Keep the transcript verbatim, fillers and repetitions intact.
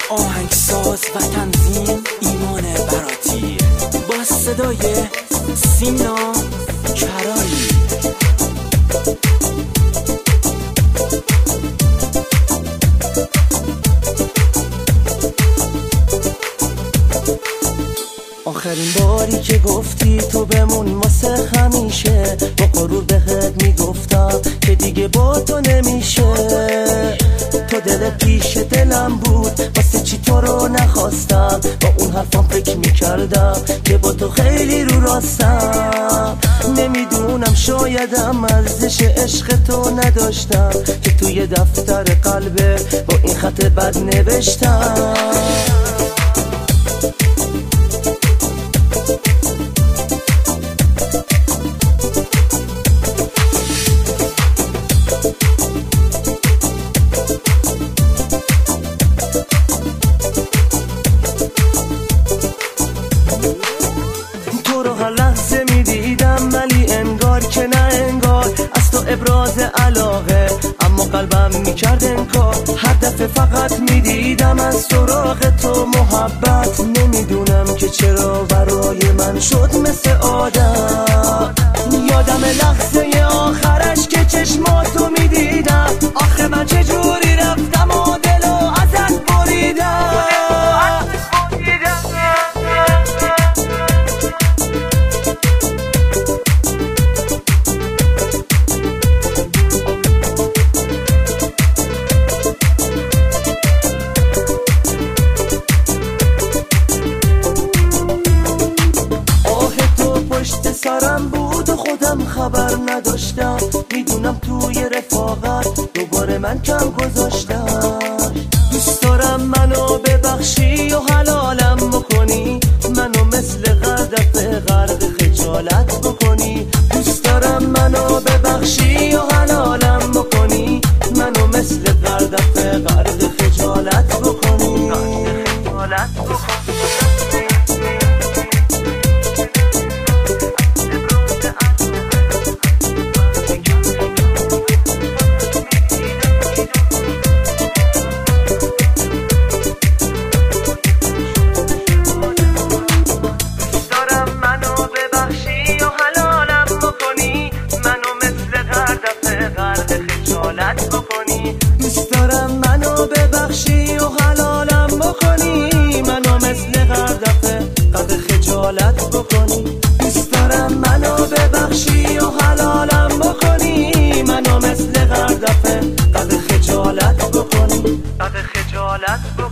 آهنگساز و تنظیم ایمان براتی با صدای سینا کرایی. آخرین باری که گفتی تو بمون واسه همیشه، با غرور بهت میگفتم که دیگه با تو نمیشه. تو دل پیش دلم بود، واسه چی تو رو نخواستم. با اون حرفام فکر میکردم که با تو خیلی رو راستم. نمیدونم شایدم ارزش عشق تو نداشتم که توی دفتر قلبه با این خط بد نوشتم. لحظه میدیدم ولی انگار که نه انگار، از تو ابراز علاقه اما قلبم میکرد انکار. هر دفعه فقط میدیدم از سراغ تو محبت، نمیدونم که چرا برای من شد مثل عادت. یادم لحظه آخرش که چشماتو میدیدم، آخه من چجوری رفتم و دلو ازت بریدم. سرم بود و خودم خبر نداشتم، میدونم توی رفاقت دوباره من کم گذاشتم. دوست دارم منو ببخشی و حلالم بکنی، منو مثل غردف غرق خجالت بکنی. دوست دارم منو ببخشی و حلالم بکنی، منو مثل غردف غرق خجالت بکنی. خجالت بکنی. دوست دارم منو ببخشی و حلالم بکنی، منو مثل غردفه قد خجالت بکنی. دوست دارم منو ببخشی و حلالم بکنی، منو مثل غردفه قد خجالت بکنی. قد خجالت بکنی.